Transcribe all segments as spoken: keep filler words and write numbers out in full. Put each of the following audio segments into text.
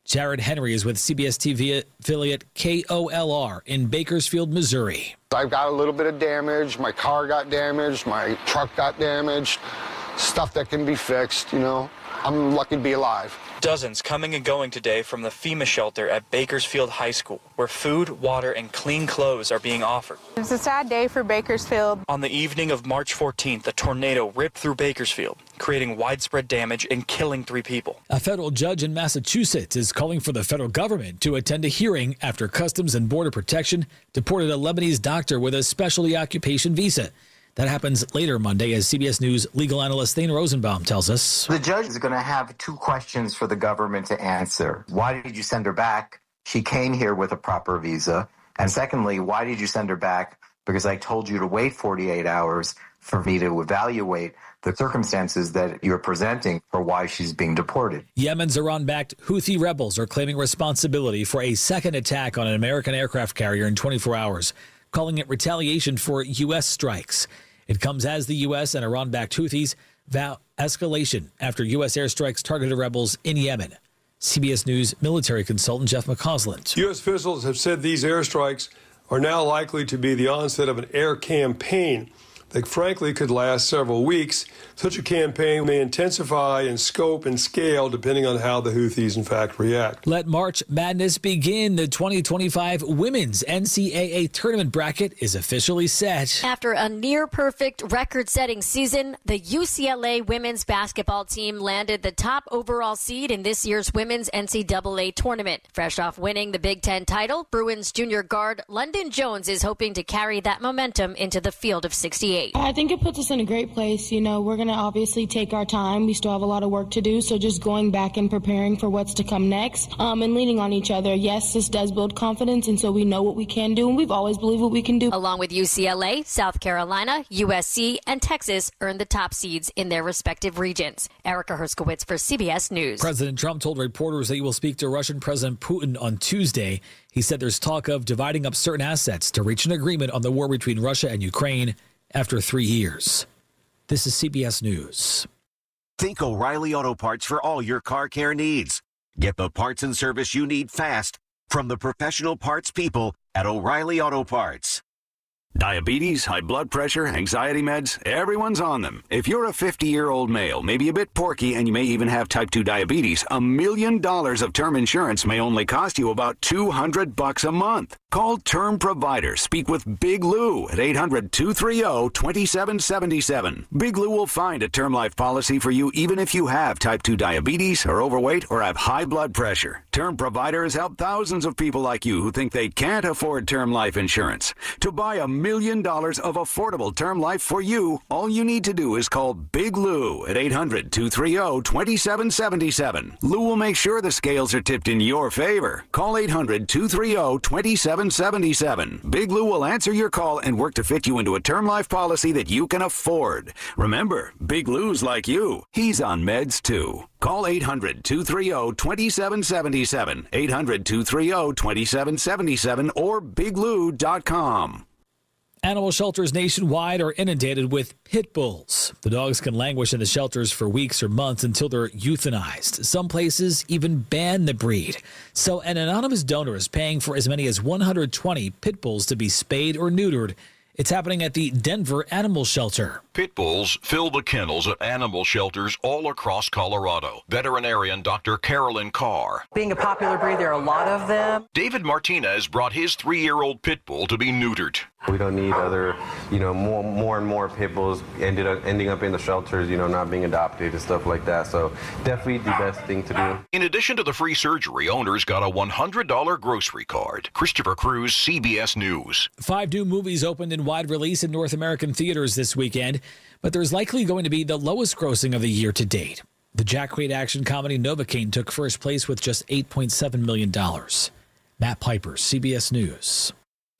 Jared Henry is with C B S T V affiliate K O L R in Bakersfield, Missouri. I've got a little bit of damage. My car got damaged. My truck got damaged. Stuff that can be fixed, you know. I'm lucky to be alive. Dozens coming and going today from the FEMA shelter at Bakersfield High School, where food, water, and clean clothes are being offered. It's a sad day for Bakersfield. On the evening of March fourteenth, a tornado ripped through Bakersfield, creating widespread damage and killing three people. A federal judge in Massachusetts is calling for the federal government to attend a hearing after Customs and Border Protection deported a Lebanese doctor with a specialty occupation visa. That happens later Monday, as C B S News legal analyst Thane Rosenbaum tells us. The judge is going to have two questions for the government to answer. Why did you send her back? She came here with a proper visa. And secondly, why did you send her back? Because I told you to wait forty-eight hours for me to evaluate the circumstances that you're presenting for why she's being deported. Yemen's Iran-backed Houthi rebels are claiming responsibility for a second attack on an American aircraft carrier in twenty-four hours, calling it retaliation for U S strikes. It comes as the U S and Iran-backed Houthis vow escalation after U S airstrikes targeted rebels in Yemen. C B S News military consultant Jeff McCausland. U S officials have said these airstrikes are now likely to be the onset of an air campaign that frankly could last several weeks. Such a campaign may intensify in scope and scale depending on how the Houthis in fact react. Let March Madness begin. The twenty twenty-five Women's N C double A tournament bracket is officially set. After a near-perfect record-setting season, the U C L A women's basketball team landed the top overall seed in this year's Women's N C double A tournament. Fresh off winning the Big Ten title, Bruins junior guard London Jones is hoping to carry that momentum into the field of sixty-eight. I think it puts us in a great place. You know, we're going to obviously take our time. We still have a lot of work to do. So just going back and preparing for what's to come next um, and leaning on each other. Yes, this does build confidence. And so we know what we can do. And we've always believed what we can do. Along with U C L A, South Carolina, U S C, and Texas earned the top seeds in their respective regions. Erica Herskowitz for C B S News. President Trump told reporters that he will speak to Russian President Putin on Tuesday. He said there's talk of dividing up certain assets to reach an agreement on the war between Russia and Ukraine after three years. This is C B S News. Think O'Reilly Auto Parts for all your car care needs. Get the parts and service you need fast from the professional parts people at O'Reilly Auto Parts. Diabetes, high blood pressure, anxiety meds, everyone's on them. If you're a fifty-year-old male, maybe a bit porky, and you may even have type two diabetes, a million dollars of term insurance may only cost you about two hundred bucks a month. Call Term Provider. Speak with Big Lou at eight hundred, two three zero, two seven seven seven. Big Lou will find a term life policy for you even if you have type two diabetes, are overweight, or have high blood pressure. Term Provider has helped thousands of people like you who think they can't afford term life insurance. To buy a million dollars of affordable term life for you, all you need to do is call Big Lou at eight hundred, two three zero, two seven seven seven. Lou will make sure the scales are tipped in your favor. Call eight hundred, two three zero, two seven seven seven. Big Lou will answer your call and work to fit you into a term life policy that you can afford. Remember, Big Lou's like you. He's on meds too. Call eight hundred, two three zero, two seven seven seven, eight hundred, two three zero, two seven seven seven, or big lou dot com. Animal shelters nationwide are inundated with pit bulls. The dogs can languish in the shelters for weeks or months until they're euthanized. Some places even ban the breed. So an anonymous donor is paying for as many as one hundred twenty pit bulls to be spayed or neutered. It's happening at the Denver Animal Shelter. Pit bulls fill the kennels at animal shelters all across Colorado. Veterinarian Doctor Carolyn Carr. Being a popular breed, there are a lot of them. David Martinez brought his three-year-old pit bull to be neutered. We don't need other, you know, more more and more pit bulls ended up ending up in the shelters, you know, not being adopted and stuff like that. So definitely the best thing to do. In addition to the free surgery, owners got a one hundred dollars grocery card. Christopher Cruz, C B S News. Five new movies opened in wide release in North American theaters this weekend, but there's likely going to be the lowest grossing of the year to date. The Jack Quaid action comedy Novocaine took first place with just eight point seven million dollars. Matt Piper, C B S News.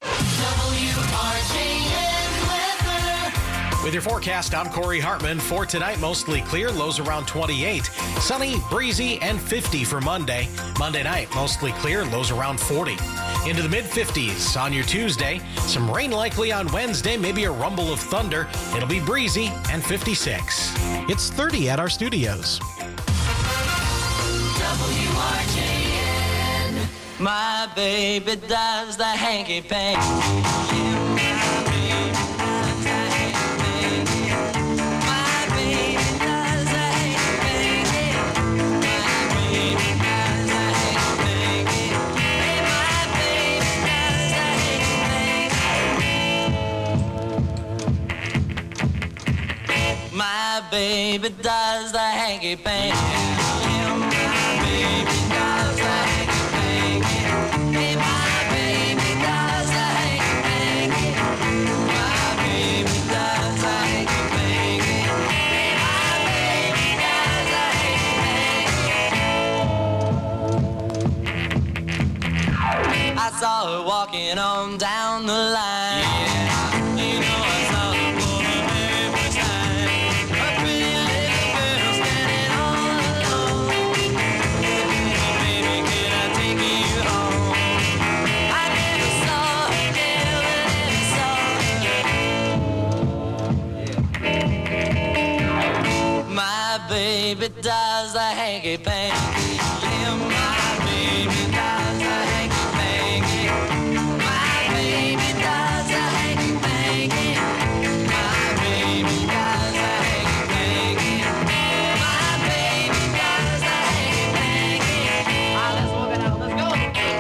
With your forecast, I'm Corey Hartman. For tonight, mostly clear, lows around twenty-eight. Sunny, breezy, and fifty for Monday. Monday night, mostly clear, lows around forty. Into the mid-fifties on your Tuesday. Some rain likely on Wednesday, maybe a rumble of thunder. It'll be breezy and fifty-six. It's thirty at our studios. W R J N My baby does the hanky panky. Yeah, my baby does the hanky panky. My baby does the hanky panky. My baby does the hanky panky. Hey, my baby does the hanky panky. My baby does the hanky panky. Yeah, my baby does the hanky panky. Hey, my baby does the hanky panky. My baby does the hanky panky. Hey, my baby does the hanky panky. I saw her walking on down the line. Yeah, you know I saw her for the very first time. A pretty little girl standing all alone. Hey, baby, can I take you home? I never saw her, never, never saw her. My baby does the hanky panky. Yeah, my baby does the hanky panky. My baby does the hanky panky. My baby does the hanky panky. My baby does the hanky panky. Ah, let's walk it out. Let's go.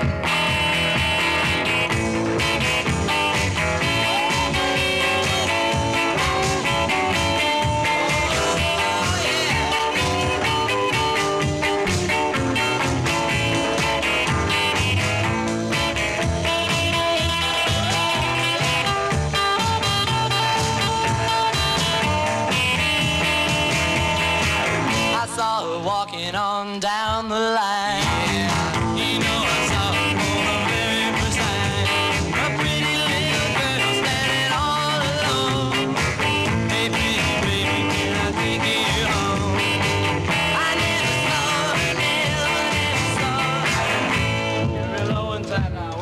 I saw her walking on down the line. Yeah, you know I saw her for the very first time. A pretty little girl standing all alone. Hey, pretty baby, can I take you home? I never saw her, never, never saw her. You're real low inside now.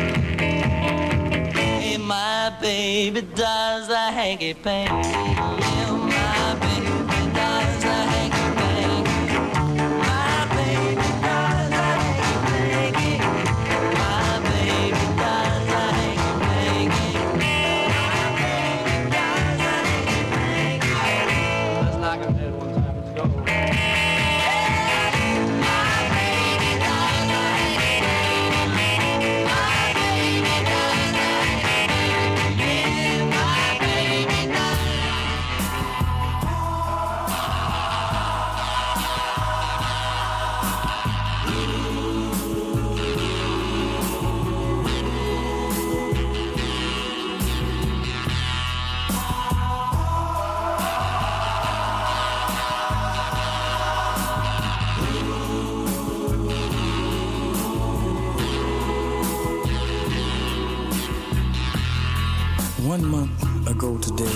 Hey, my baby does the hanky panky. Yeah, my baby does the hanky panky. My baby does the hanky panky. My baby does the hanky panky. My baby does the hanky panky. Let's knock him dead one time. Let's go. My baby does the hanky panky. My baby does the hanky panky. Yeah, my baby does. One month ago today,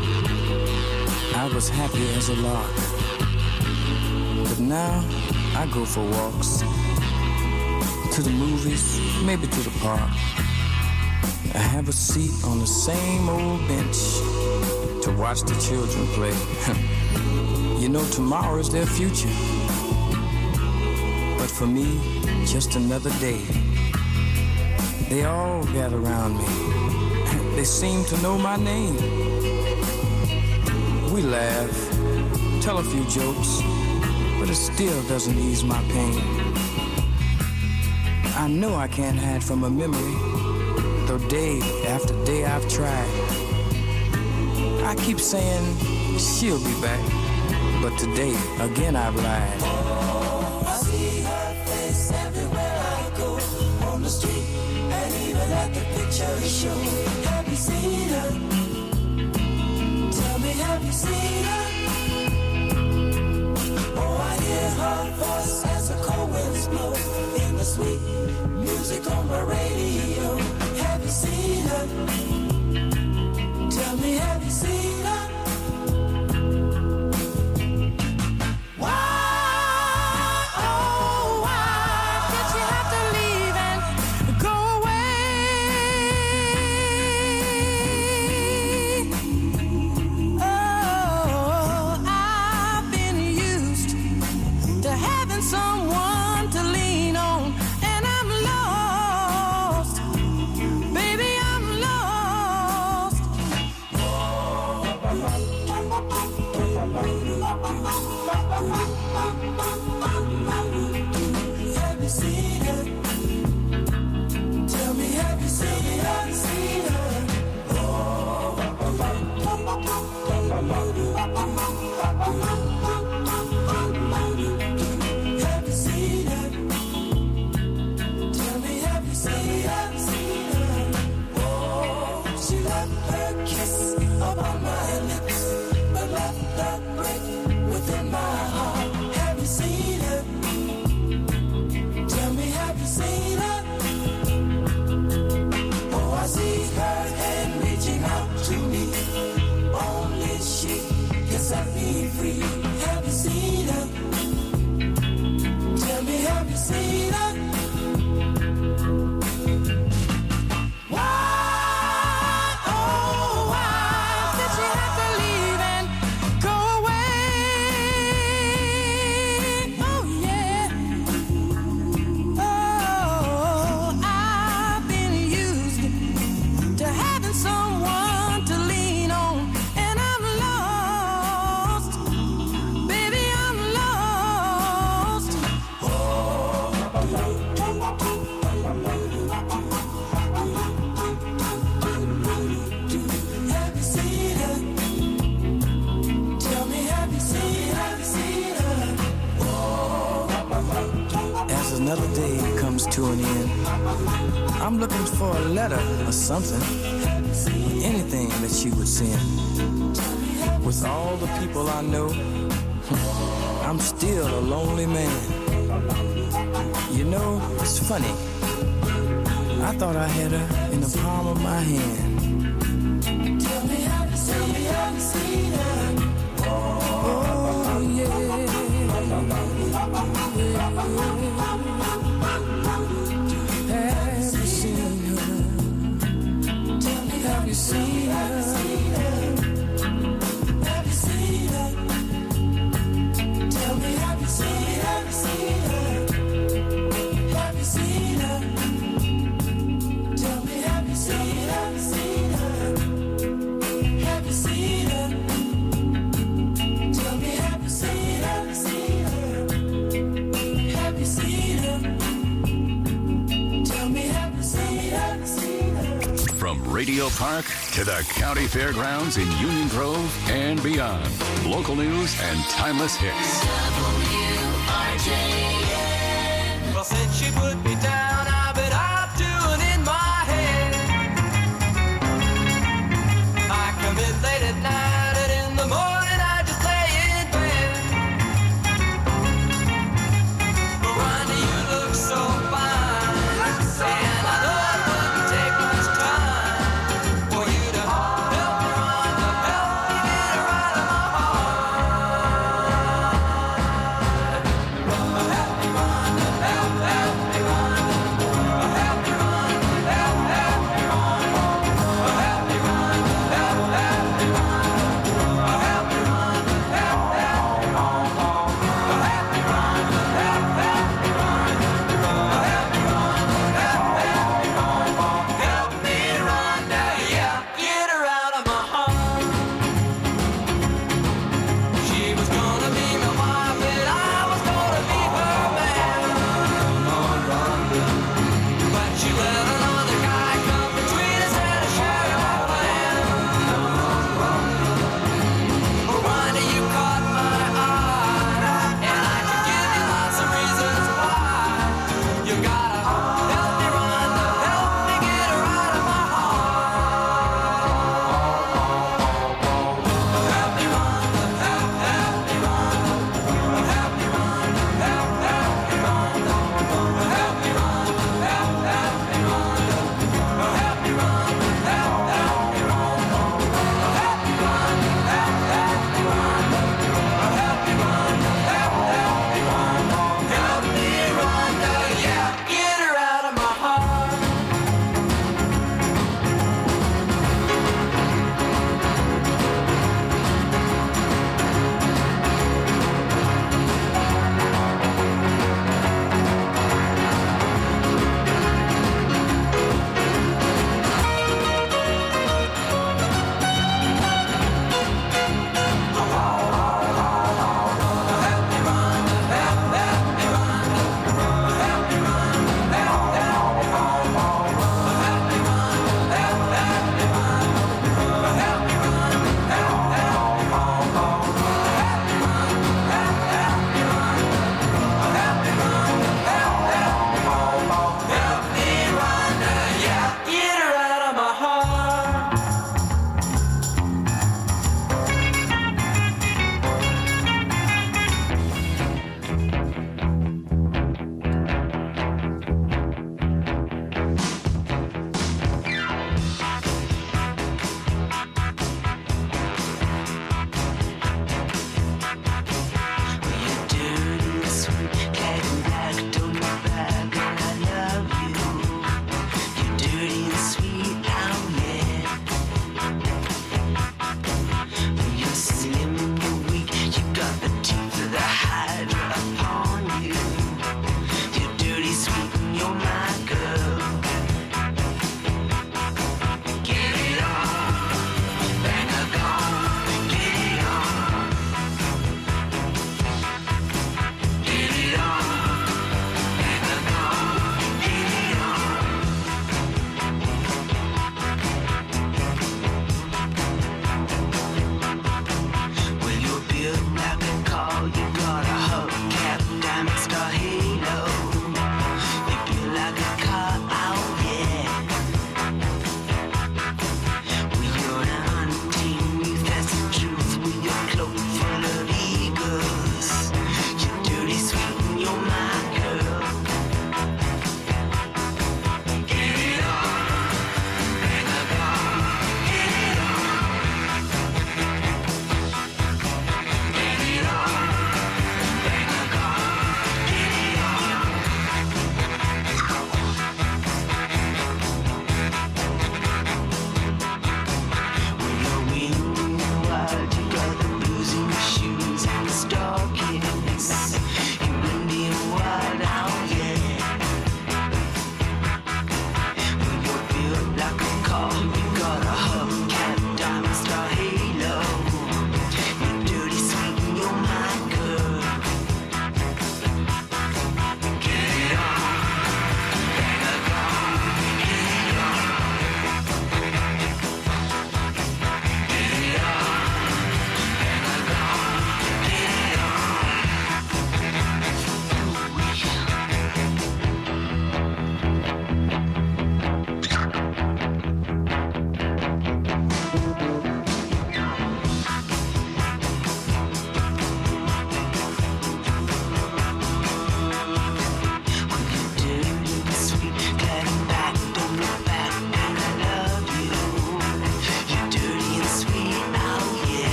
I was happy as a lark. But now I go for walks, to the movies, maybe to the park. I have a seat on the same old bench to watch the children play. You know, tomorrow is their future. But for me, just another day. They all gather around me. They seem to know my name. We laugh, tell a few jokes, but it still doesn't ease my pain. I know I can't hide from a memory, though day after day I've tried. I keep saying she'll be back, but today again I've lied. Oh, I see her face everywhere I go, on the street and even at the picture show. Have you seen her? Tell me, have you seen her? Oh, I hear her voice as the cold winds blow in the sweet music on my radio. Have you seen her? Tell me, have you seen her? Oh, seen her? Oh, I see her hand reaching out to me. Only she can set me free. Have you seen her? Tell me, have you seen her? Another day comes to an end. I'm looking for a letter or something, anything that she would send. With all the people I know, I'm still a lonely man. You know, it's funny. I thought I had her in the palm of my hand. Tell me, have you seen, have you seen her? Oh, yeah. Have you seen her? Have you seen her? Have you seen her? Tell me, have you seen, have you seen her? Have you seen her? Tell me, have you seen, have you seen her? Have you seen her? Tell me, have you seen, have you seen her? Have you seen her? Tell me, have you seen, have you seen her? From Radio Park to the County Fairgrounds in Union Grove and beyond. Local news and timeless hits. Well, since she put me down, I bet I'm doing in my head. I come in late at night, and in the morning I just lay in bed. But Ronnie, you look so fine, and I know it wouldn't take much time for you to help me, Rhonda, help me get her out of my heart. Help me, Rhonda, help, help me, Rhonda.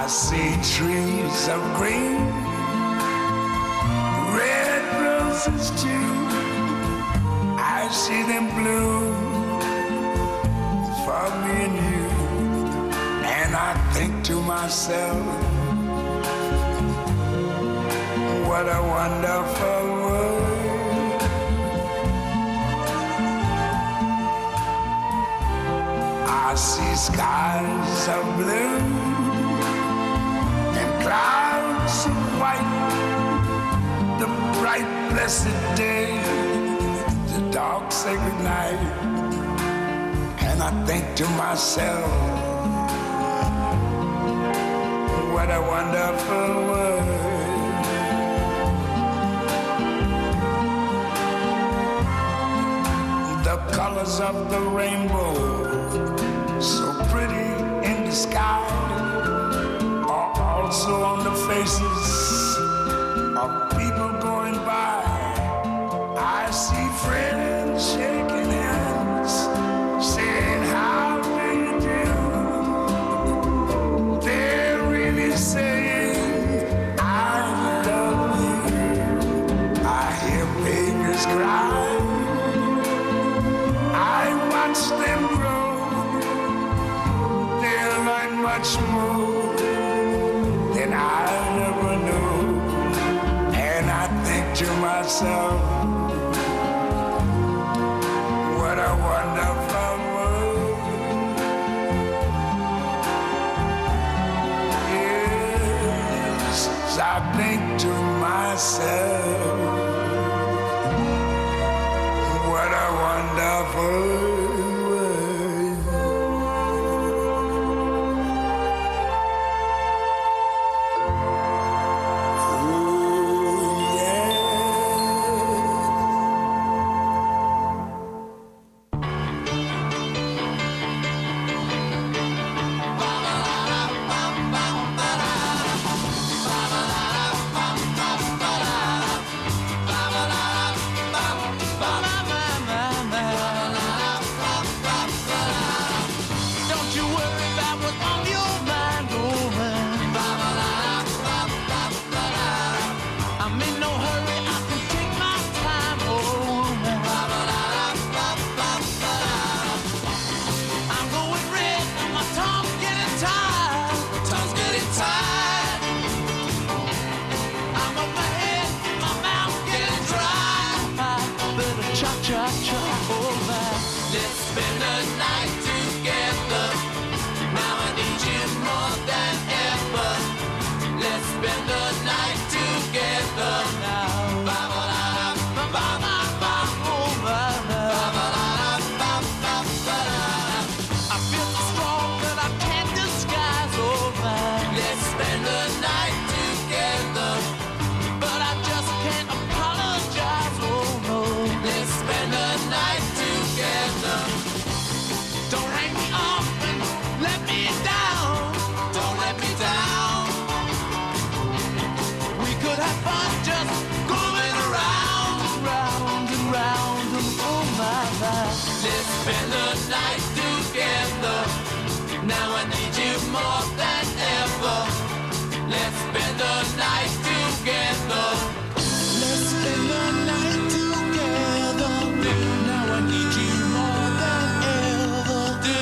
I see trees of green, red roses too. I see them bloom for me and you. And I think to myself, what a wonderful world. I see skies of blue and clouds of white, the bright blessed day, the dark sacred night. And I think to myself, what a wonderful world. The colors of the rainbow, so pretty in the sky, are also on the faces of people going by. I see friends shaking hands, saying, how do you do? They're really saying, I love you. I hear babies cry, I watch them grow. They'll learn much more than I never knew. And I think to myself, what a wonderful world. Yes, I think to myself, what a wonderful world. Spend the night together. Now I need you more than ever. Let's spend the night together. Let's spend the night together. Now I need you more than ever.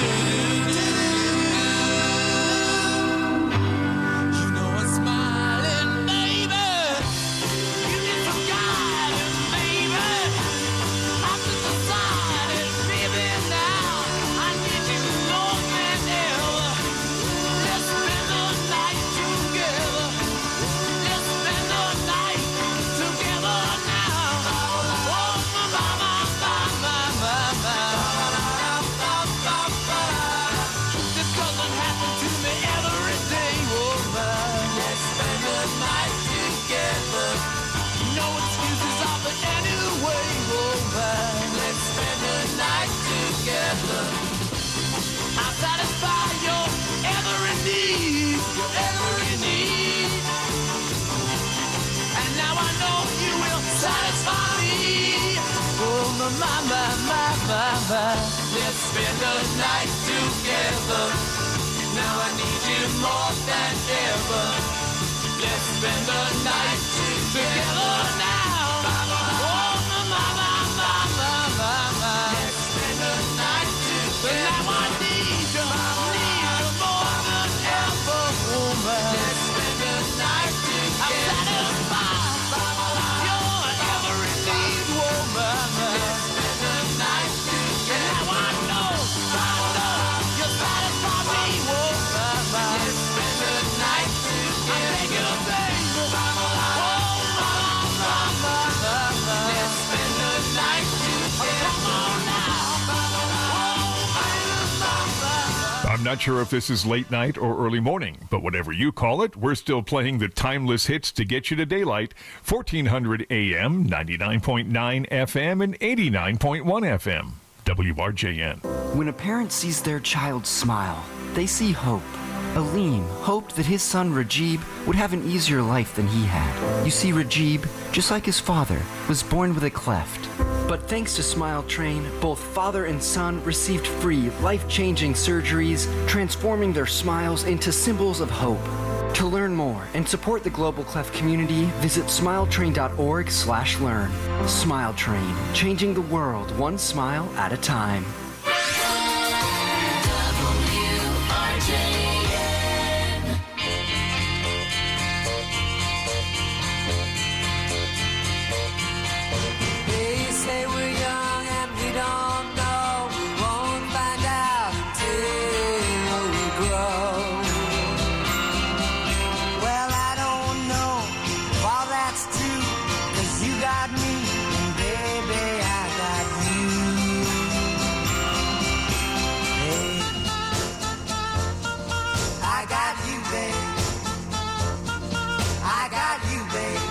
You know I'm smiling, baby. You need some guidance, baby. After society, baby, now I need you more than ever. Let's spend the night together. Let's spend the night together now. Oh, my, my, my, my, my, my. This doesn't happen to me every day, oh my. Let's spend the night together. No excuses offered anyway, oh my. Let's spend the night together. I'll satisfy your every need, your every need. And now I know you will satisfy me. Oh my, my, my, my, my, my. Let's spend the night together. Now I need you you more than ever. Let's spend the night together now. Oh, mama, mama, mama. Let's spend the night together. Now I need you, need you more than ever, woman. Let's spend the night together. I'm satisfied. You're every need, woman. Let's spend the night together. Now I know, I know you satisfy me, woman. Let's spend the night together. I beg you, baby. Oh, mama, mama, mama. Let's spend the night together. Come on now. I'm not sure if this is late night or early morning, but whatever you call it, we're still playing the timeless hits to get you to daylight. fourteen hundred A M, ninety-nine point nine F M, and eighty-nine point one F M. W R J N. When a parent sees their child smile, they see hope. Aleem hoped that his son Rajib would have an easier life than he had. You see, Rajib, just like his father, was born with a cleft. But thanks to Smile Train, both father and son received free, life-changing surgeries, transforming their smiles into symbols of hope. To learn more and support the Global Cleft community, visit smiletrain.org slash learn. Smile Train, changing the world one smile at a time. They say we're young and we don't know. We won't find out until we grow. Well, I don't know if all that's true, 'cause you got me, and baby, I got you. Hey, I got you, babe. I got you, babe.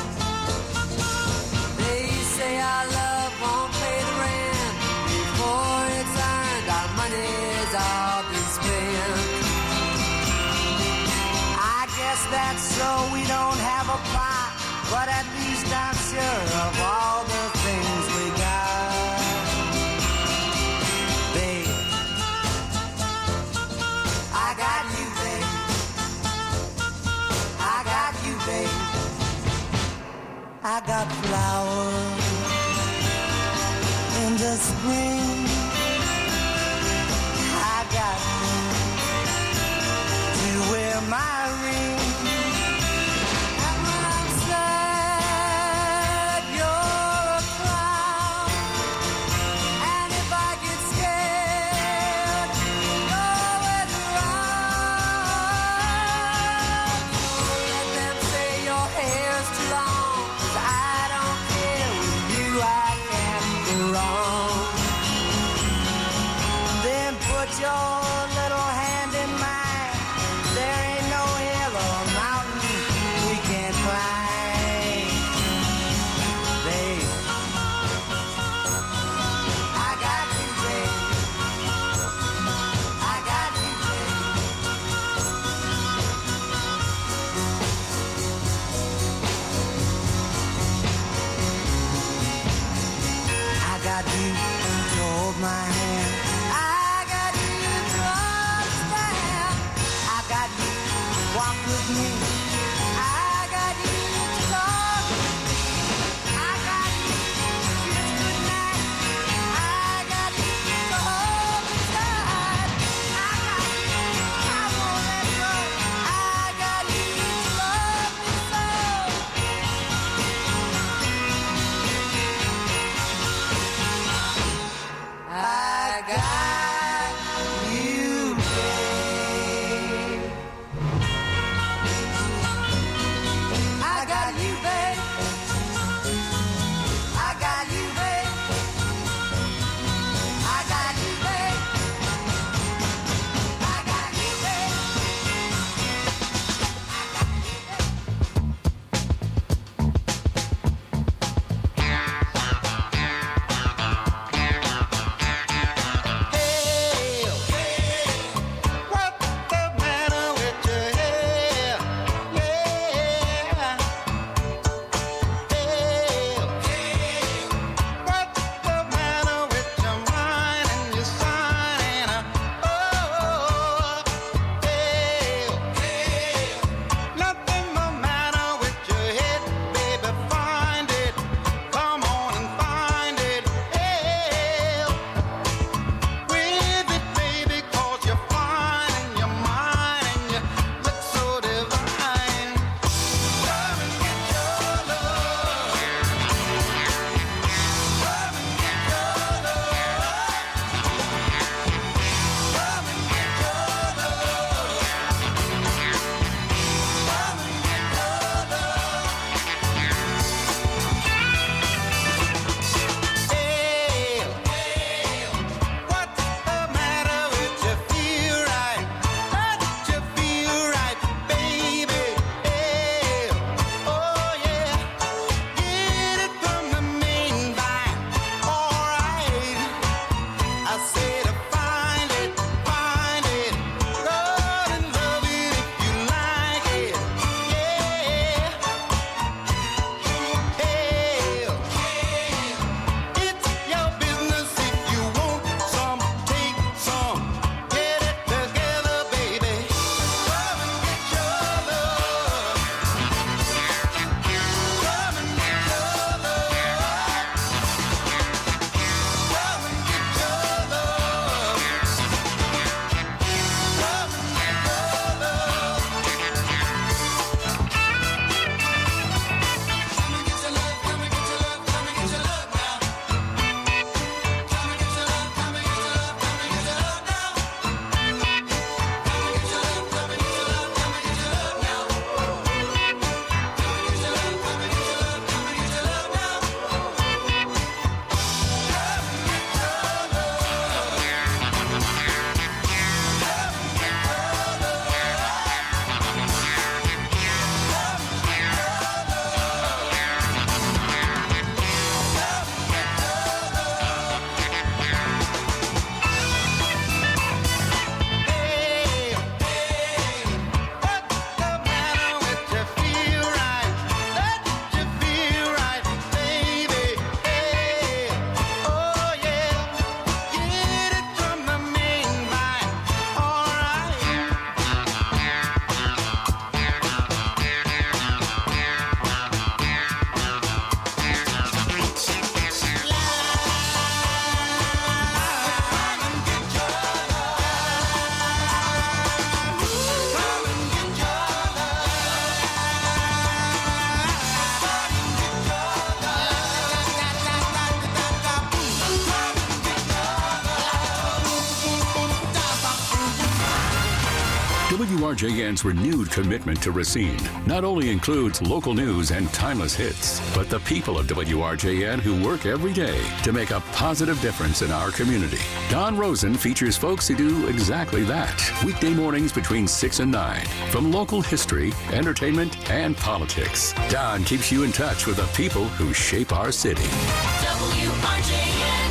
They say our love won't pay the rent before it's earned. Our money's all been spent. I guess that's so we don't have a plot, but at least I'm sure of all the things we got. Babe, I got you, babe. I got you, babe. I got flowers in the spring. I got you to wear my ring. And when I'm sad, you're a clown. And if I get scared, you're always around. So let them say your hair's too long, 'cause I don't care. With you I can't go wrong. Then put your little hand in mine. There ain't no hill or mountain we can't climb. Babe, I got you, babe. I got you, babe. I got you to hold my hand. I got you to understand. I got you to walk with me. I got you to talk. I got you to kiss goodnight. I got you to hold me tight. I got you, I won't let go. I got you to love me so. I got you, babe. W R J N's renewed commitment to Racine not only includes local news and timeless hits, but the people of W R J N who work every day to make a positive difference in our community. Don Rosen features folks who do exactly that. Weekday mornings between six and nine. From local history, entertainment, and politics, Don keeps you in touch with the people who shape our city. W R J N.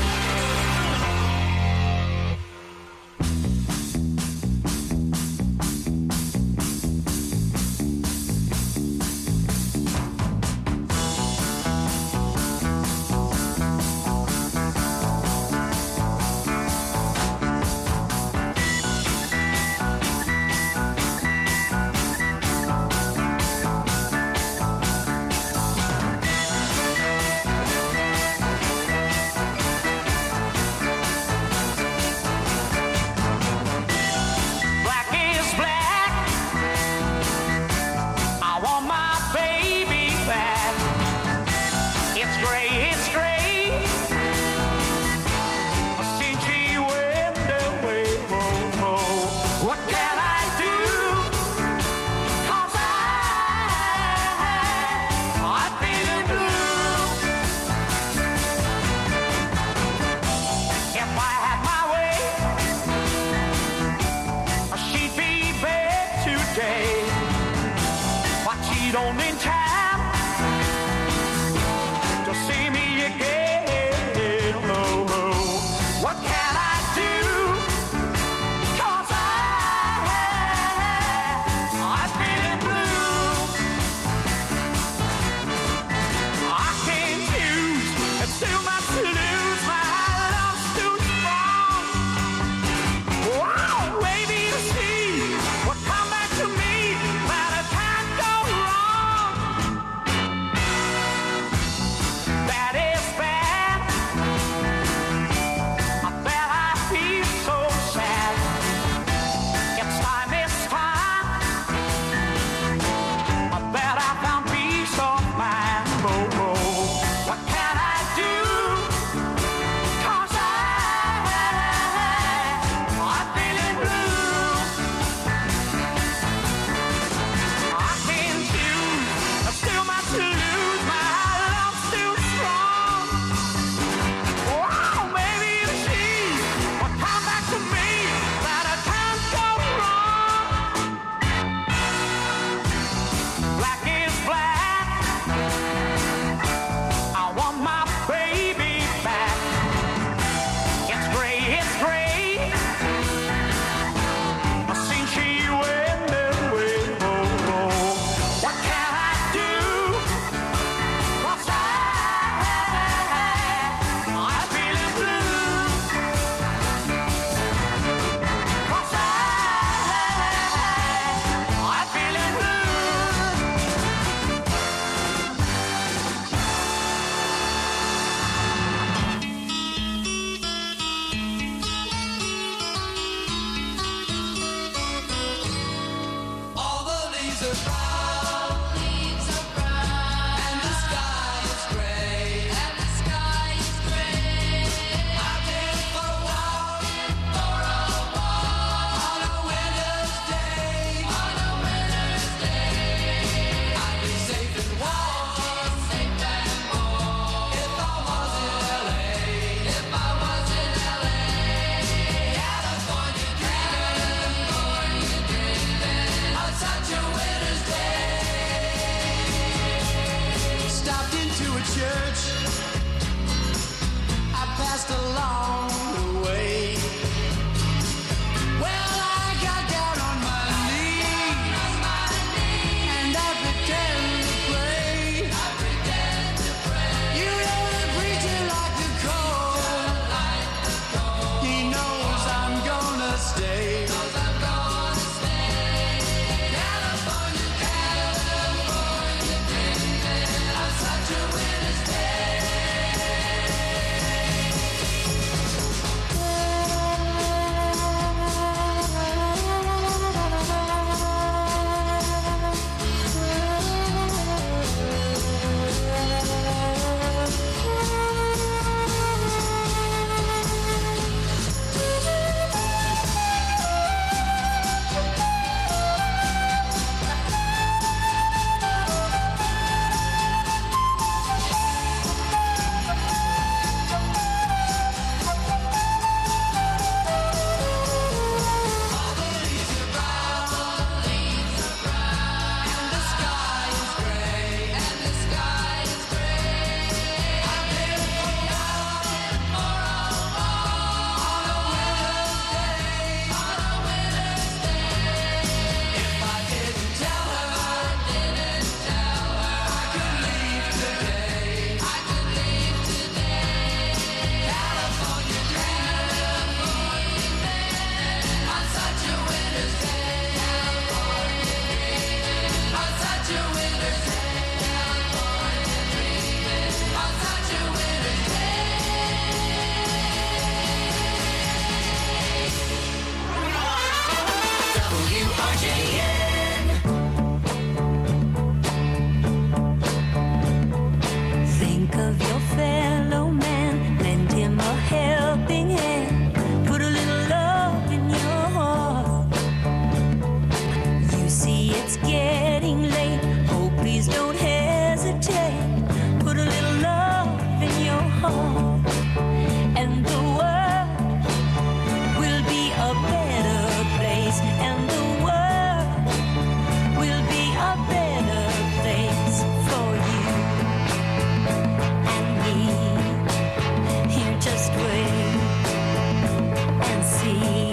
California, California, California, California, California, it's getting late. Oh, please don't hesitate. Put a little love in your heart, and the world will be a better place. And the world will be a better place for you and me. Here, just wait and see.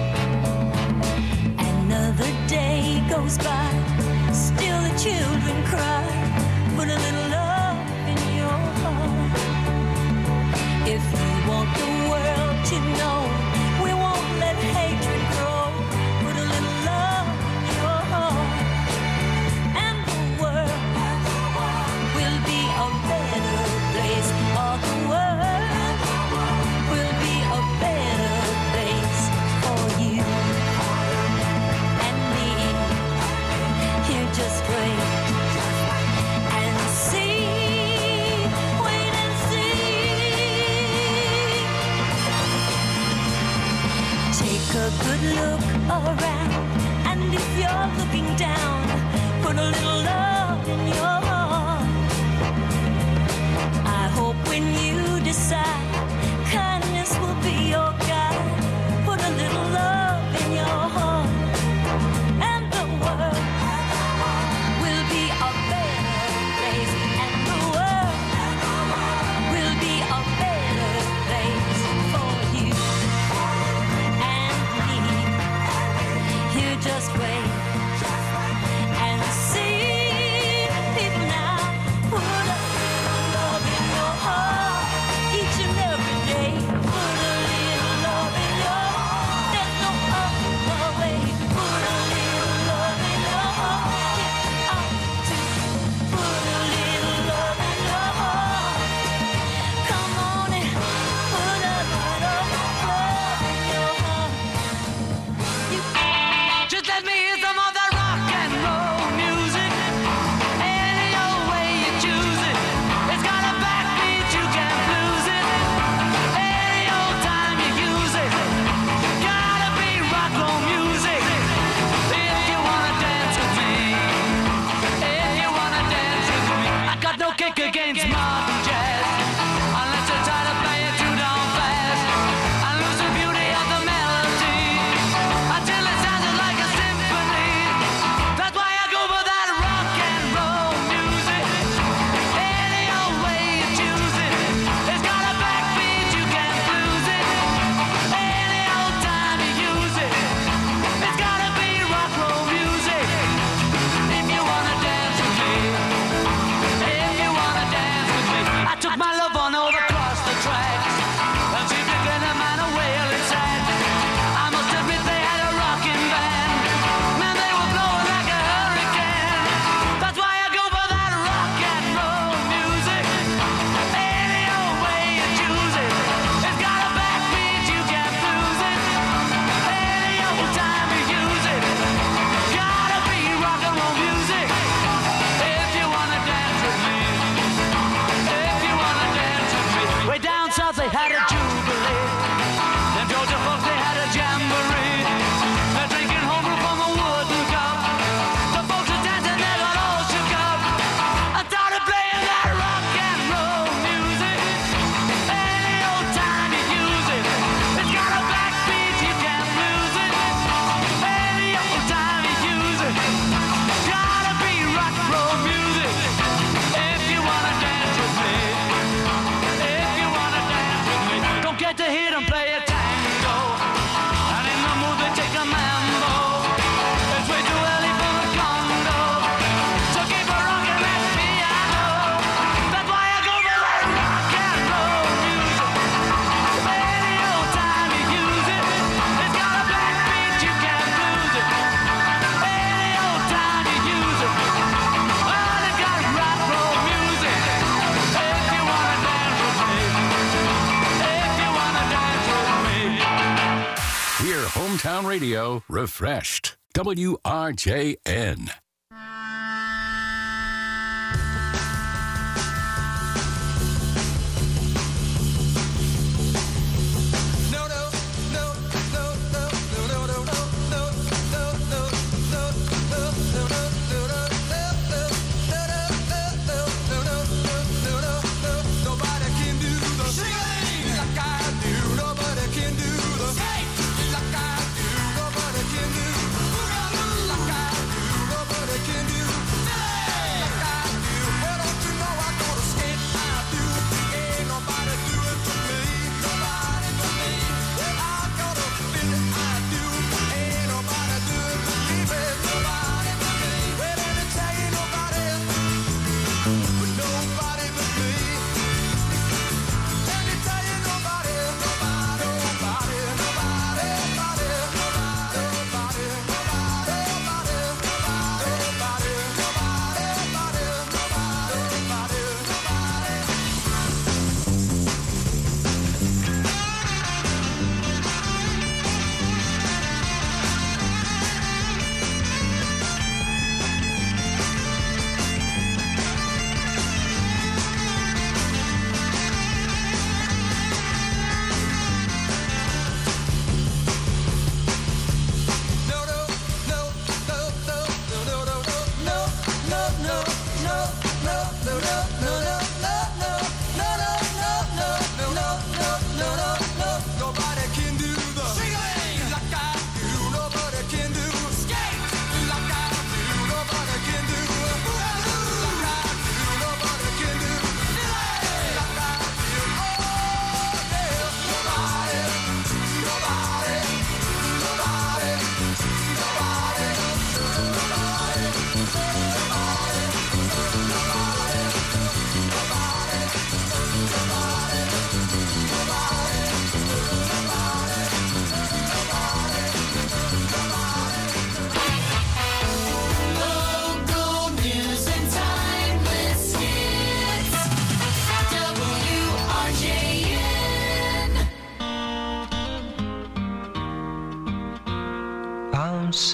Another day goes by, still the children cry. Put a little love in your heart. If you want the world to know, we won't let hatred grow. Put a little love in your heart, and the world will be a better place. Oh, the world will be a better place for you and me. Here, just wait and see. Wait and see. Take a good look around, and if you're looking down, put a little love in your heart. I hope when you decide, kindness will be your guide. Put a little love in your heart, and the world will be a better place. And the world will be a better place for you and me. Here, just wait and see. People now, put a little love in your heart each and every day. Put a little love in your heart. There's no other way. Put a little love in your heart. Get out to put a little love in your heart. Come on and put a little love in your heart. You just let me hear some of that rock and roll music. Any old way you choose it. It's got a backbeat, you can't lose it. Any old time you use it. Gotta be rock roll music. If you wanna dance with me. If you wanna dance with me. I got no kick against modern jazz, unless you try to play it too darn fast. I lose the beauty of the melody until it sounded like a symphony. That's why I go for that rock and roll music. Any old way you choose it. It's got a backbeat, you can't lose it. Any old time you use it. It's gotta be rock roll music. If you wanna dance with me. If you wanna dance with me. I took my love on over across the tracks, and she began a man a wailing sad. I must admit they had a rocking band. Man, they were blowing like a hurricane. That's why I go for that rock and roll music. Any old way you choose it. It's got a backbeat, you can't lose it. Any old time you use it. Gotta be rock and roll music. If you wanna dance with me. If you wanna dance with me. Way down south they had a jubilee. Them Georgia folks they had a jamboree. They're drinking homebrew from a wooden cup. The folks are dancing, they got all shook up. I started playing that rock and roll music. Any old time you use it. It's got a backbeat, you can't lose it. Any old time you use it. Gotta be rock and roll music. If you wanna dance with me. If you wanna dance with me. Don't get to hear them play a tango. And in the mood they take a mambo. It's way too early for the Congo. So keep a rockin' that piano. That's why I go for that rock and roll music. Any old time you use it. It's got a backbeat, you can't lose it. Any old time you use it. Well, it got rock roll music. If you wanna dance with me. If you wanna dance with me. Hear Hometown Radio refreshed. W R J N. No, no, no, no, no, no, no, no, no, no, no, no, no,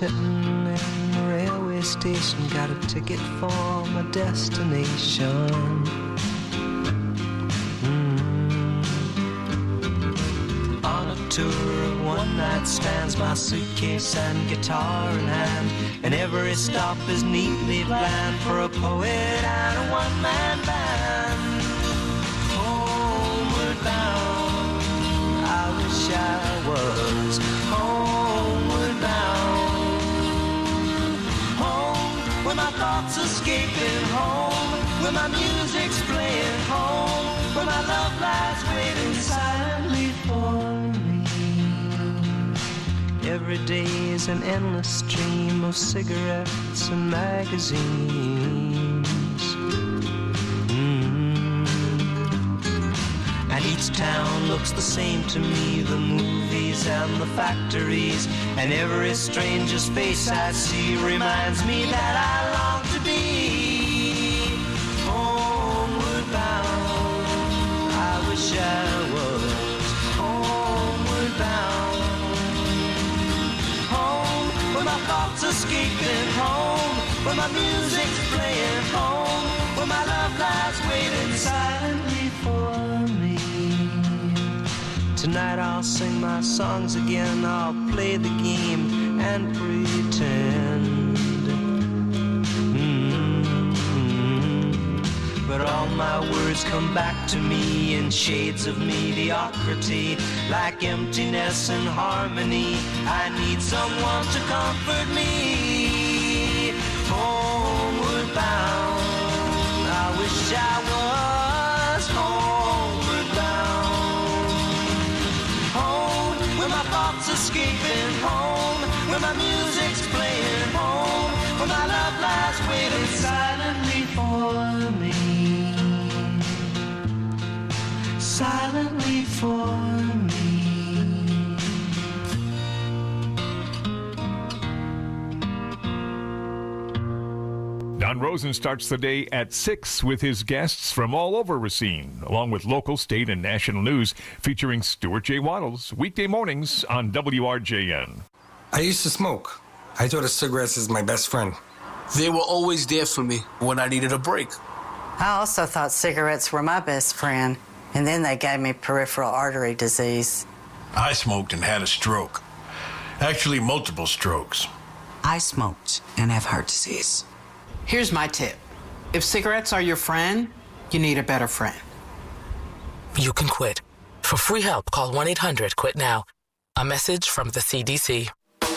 sitting in the railway station, got a ticket for my destination. Mm. On a tour of one night stands, my suitcase and guitar in hand, and every stop is neatly planned for a poet and a one-man band. Homeward bound, I wish I was homeward bound. Home, where my thoughts escaping, home, where my music's playing, home, where my love lies waiting silently for me. Every day is an endless stream of cigarettes and magazines. Each town looks the same to me, the movies and the factories, and every stranger's face I see reminds me that I long to be homeward bound. I wish I was homeward bound. Home, where my thoughts escaping, home, where my music's playing, home, where my love lies waiting silently for me. Tonight I'll sing my songs again, I'll play the game and pretend. Mm-hmm. But all my words come back to me in shades of mediocrity, like emptiness and harmony. I need someone to comfort me. Homeward bound, I wish I was homeward bound. Where my thoughts escaping, home, where my music's playing, home, where my love lies waiting silently for me, silently for me. Don Rosen starts the day at six with his guests from all over Racine, along with local, state, and national news featuring Stuart J. Waddles, weekday mornings on W R J N. I used to smoke. I thought of cigarettes as my best friend. They were always there for me when I needed a break. I also thought cigarettes were my best friend, and then they gave me peripheral artery disease. I smoked and had a stroke. Actually, multiple strokes. I smoked and have heart disease. Here's my tip. If cigarettes are your friend, you need a better friend. You can quit. For free help, call one eight hundred quit now. A message from the C D C.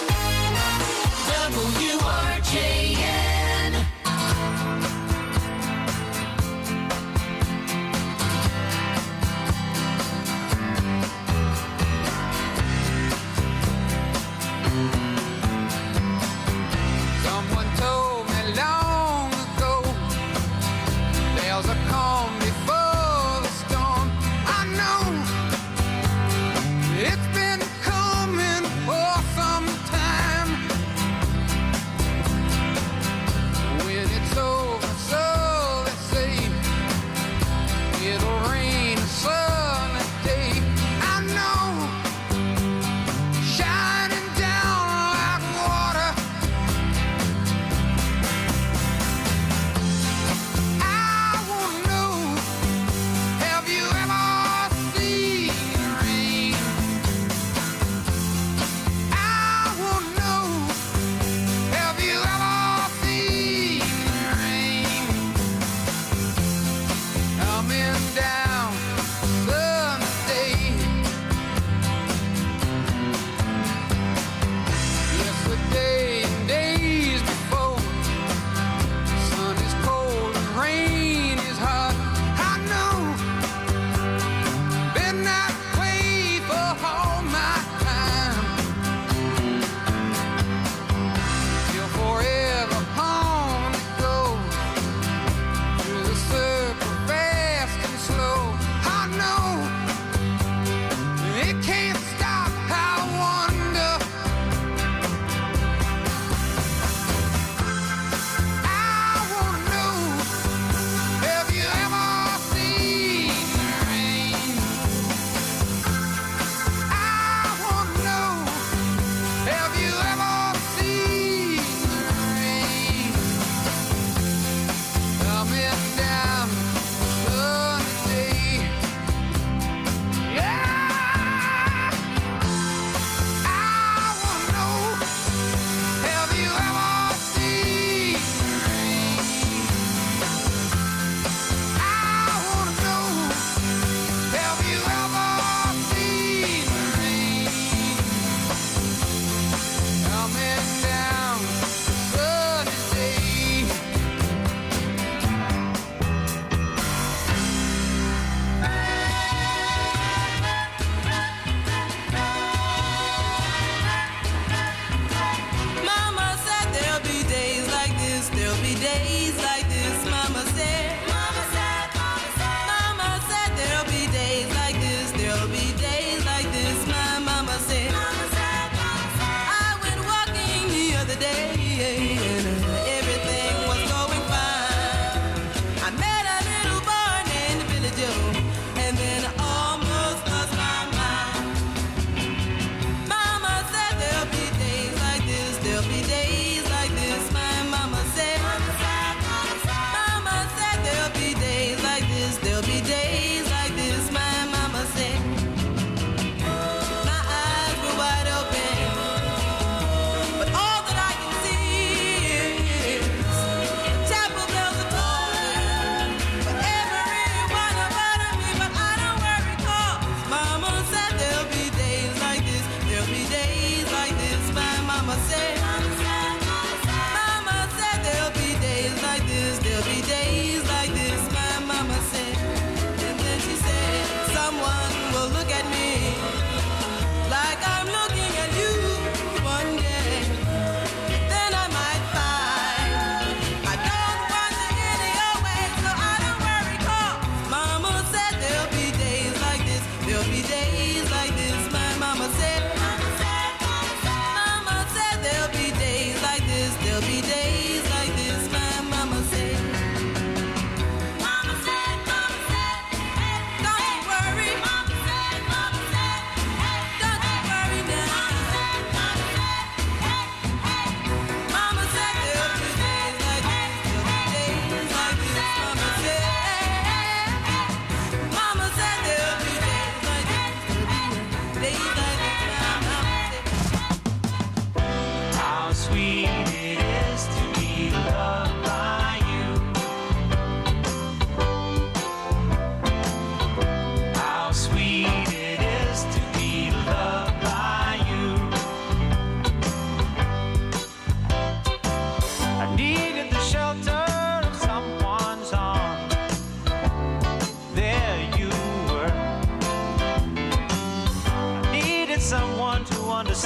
W R J N. Someone told me long ago, there's a calm before the storm. I know it's been coming for some time.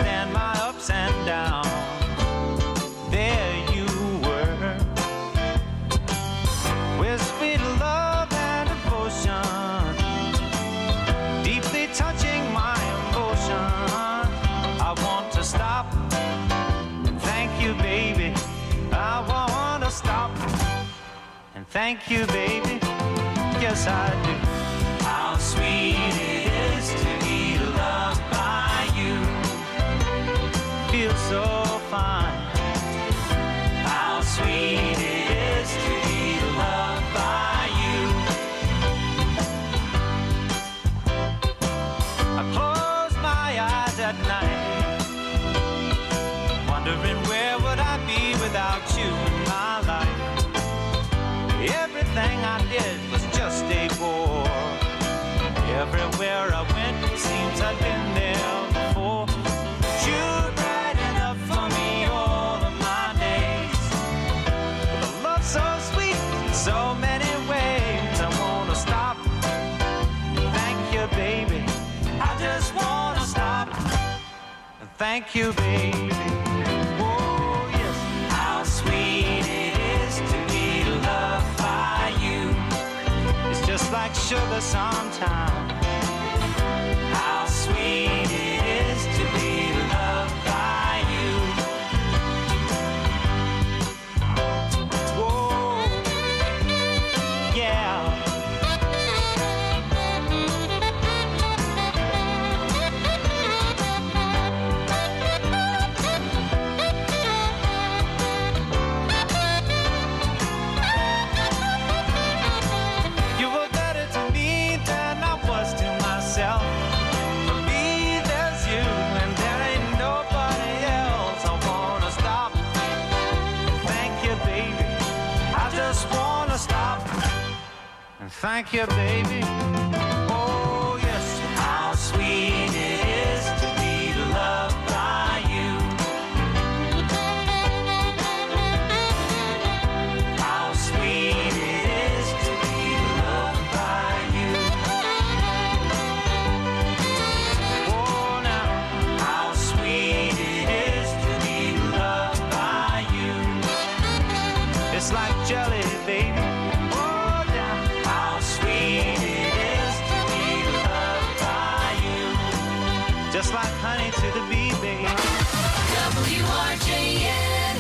understand my ups and downs. There you were, with sweet love and devotion, deeply touching my emotion. I want to stop and thank you, baby. I want to stop and thank you, baby. Yes, I do. How sweet it is to be loved by you. Feels so fine. How sweet it is to be loved by you. I close my eyes at night, wondering where would I be without you in my life. Everything I did was just a bore. Everywhere I went, it seems I've been there before. You brighten up for me all of my days. With a love so sweet in so many ways. I wanna stop and thank you, baby. I just wanna stop and thank you, baby. Oh yes, how sweet it is to be loved by you. It's just like sugar sometimes. How sweet it is to be loved by you. Whoa, yeah. You were better to me than I was to myself. For me, there's you, and there ain't nobody else. I wanna stop and thank you, baby. I just wanna stop and thank you, baby. Oh, yes, how sweet it is to be loved by you. How sweet it is to be loved by you. Oh, now, how sweet it is to be loved by you. It's like jelly, baby. Oh, now, how sweet it is to be loved by you. Just like honey to the bee, baby. W R J N.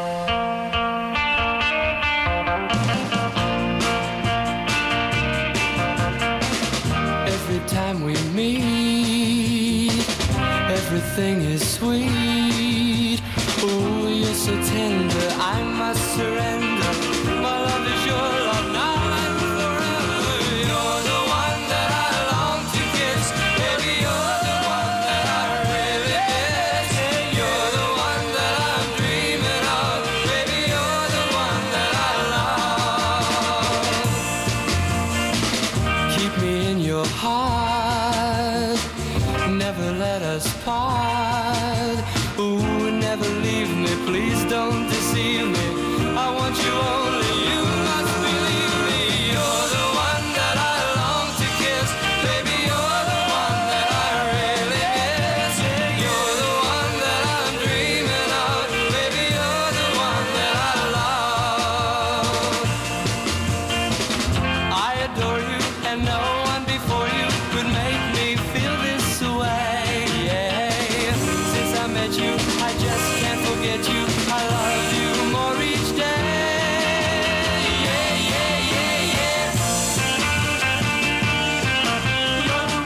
Every time we meet, everything is sweet. Oh, you're so tender, I must surrender. My love is your love now and forever. You're the one that I long to kiss. Baby, you're the one that I really miss. You're the one that I'm dreaming of. Baby, you're the one that I love. Keep me in your heart, never let us part. Ooh, never leave me, please don't deceive me. I want you only, you must believe me. You're the one that I long to kiss. Baby, you're the one that I really miss. You're the one that I'm dreaming of. Baby, you're the one that I love. I adore you, and no one before you could make me feel this way. Yeah. Since I met you, I just can't forget you. I love you more each day. Yeah, yeah, yeah, yeah. You're the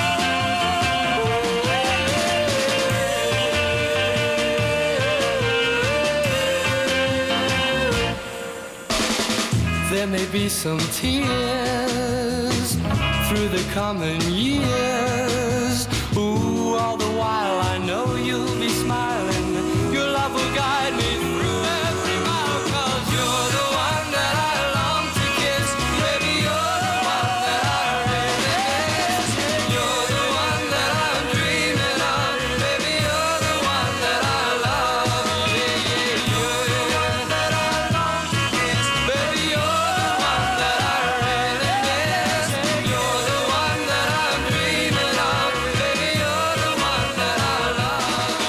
one. There may be some tears through the coming years. Ooh, all the while I know you'll be smiling. Your love will guide me through every mile. 'Cause you're the one that I long to kiss. Baby, you're the one that I really miss. You're the one that I'm dreaming of. Baby, you're the one that I love. Yeah, yeah, you're the one that I long to kiss. Baby, you're the one that I really miss. You're the one that I'm dreaming of. Baby, you're the one that I love.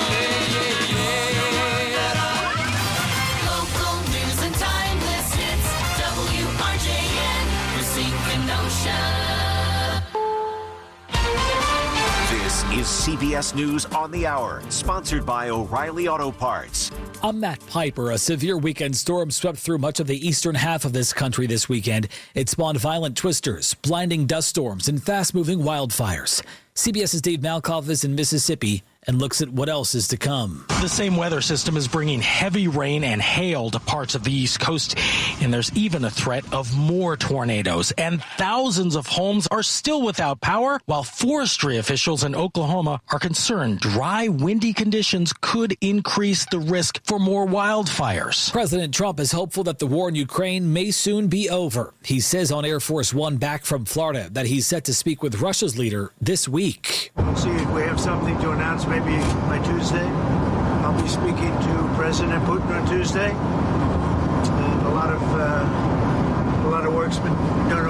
is C B S News on the Hour, sponsored by O'Reilly Auto Parts. I'm Matt Piper. A severe weekend storm swept through much of the eastern half of this country this weekend. It spawned violent twisters, blinding dust storms, and fast-moving wildfires. CBS's Dave Malkoff is in Mississippi and looks at what else is to come. The same weather system is bringing heavy rain and hail to parts of the East Coast, and there's even a threat of more tornadoes. And thousands of homes are still without power, while forestry officials in Oklahoma are concerned dry, windy conditions could increase the risk for more wildfires. President Trump is hopeful that the war in Ukraine may soon be over. He says on Air Force One back from Florida that he's set to speak with Russia's leader this week. We'll see if we have something to announce maybe by Tuesday. I'll be speaking to President Putin on Tuesday. And a lot of uh, a lot of work's been done